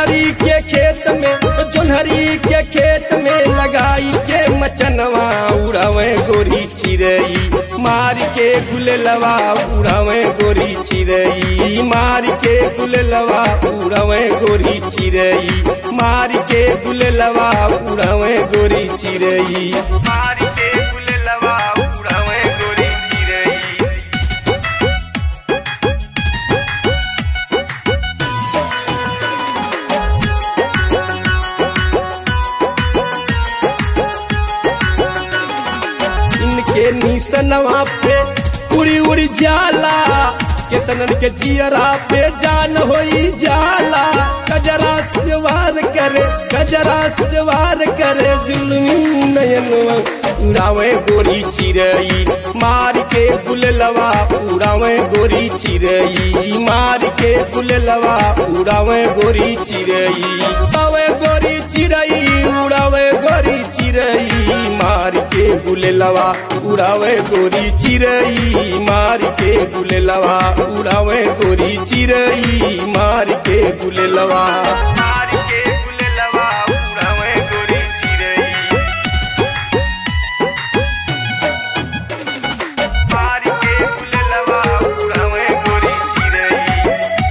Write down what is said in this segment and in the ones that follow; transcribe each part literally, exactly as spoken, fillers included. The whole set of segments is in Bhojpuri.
जोन्हरी के खेत में जोन्हरी के खेत में लगाई के मचनवा उड़ावे गोरी चिरई मार के गुललवा उड़ावे गोरी चिरई मार के गुललवा उड़ावे गोरी चिरई मार के गुललवा उड़ावे गोरी चिरई मार के गुललवा उड़ावे गोरी चिरई। इनके निसनवा पे उड़ी उड़ी जाला केतनन के जियरा पे जान होई जाला गजरा सवार करे गजरा सवार करे जुल्मी नयनवा उड़ावे गोरी चिरई मार के गुललवा उड़ावे गोरी चिरई मार के गुललवा उड़ावे गोरी चिरई उड़ावे गोरी चिरई उड़ावे गोरी चिरई मार के गुललवा उड़ावे गोरी चिरई मार के गुललवा उड़ावे गोरी चिरई मार के गुललवा मार के गुललवा उड़ावे गोरी चिरई मार के गुललवा उड़ावे गोरी चिरई।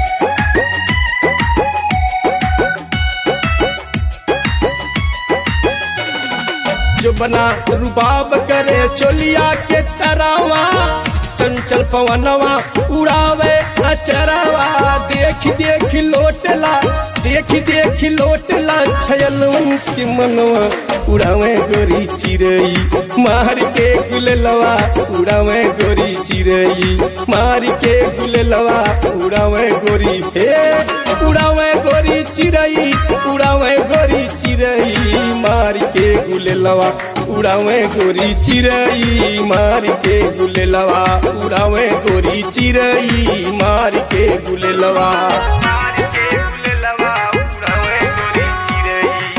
जो बना रुबाब करे चोलिया के तरावा चंचल पवनवा उड़ावे अचरवा देख देख लोटला देख देख लोटला छयलवन के मनवा उड़ावे गोरी चिरई मार के गुललवा उड़ावे गोरी चिरई मार के गुललवा उड़ावे गोरी हे उड़ावे गोरी चिरई उड़ावे गोरी चिरई मार के गुललवा उड़ावे गोरी चिरई मार के गुललवा उड़ावे गोरी चिरई मार के गुललवा मार के गुललवा उड़ावे गोरी चिरई।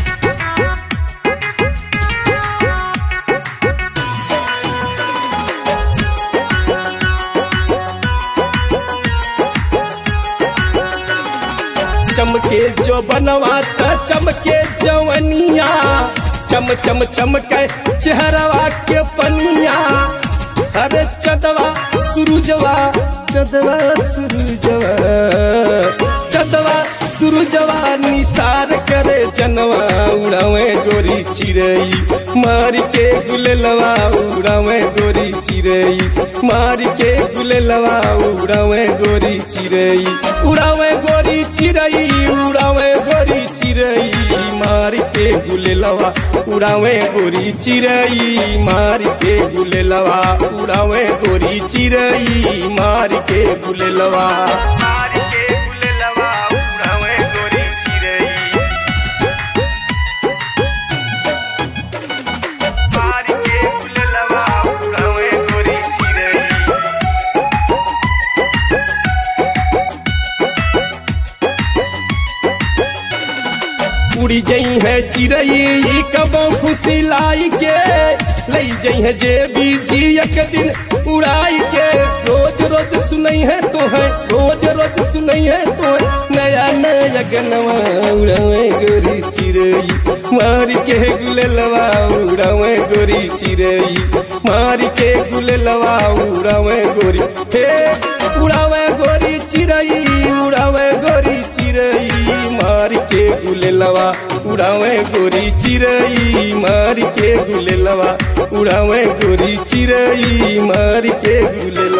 चमके जो बनवा त चमके जवनिया चम चम चमके चेहरवा के पनिया अरे चदवा सुरुजवा चदवा सुरुजवा चदवा सुरुजवा निसार करे जनवा उड़ावे गोरी चिरई मार के गुललवा उड़ावे गोरी चिरई मार के गुललवा उड़ावे गोरी चिरई उड़ावे गोरी चिरई उड़ावे गोरी चिरई मार के गुललवा उड़ावे गोरी चिरई मार के गुललवा उड़ावे गोरी चिरई मार के गुललवा मार के गुललवा उड़ावे गोरी चिरई मार के गुललवा उड़ावे गोरी चिरई। उड़ी जई है चिरई कबो खुशी लाई के लई जई है जे बीजी एक दिन उड़ाई के रोज रोज सुनई है तो है रोज रोज सुनई है तो है नया नया गनवा उड़ावे गोरी चिरई मार के गुललवा उड़ावे गोरी चिरई मार के गुललवा उड़ावे गोरी हे उड़ावे गोरी चिरई उड़ावे गोरी चिरई मार के गुललवा उड़ावे गोरी चिरई मार के गुललवा उड़ावे गोरी चिरई मार के गुललवा।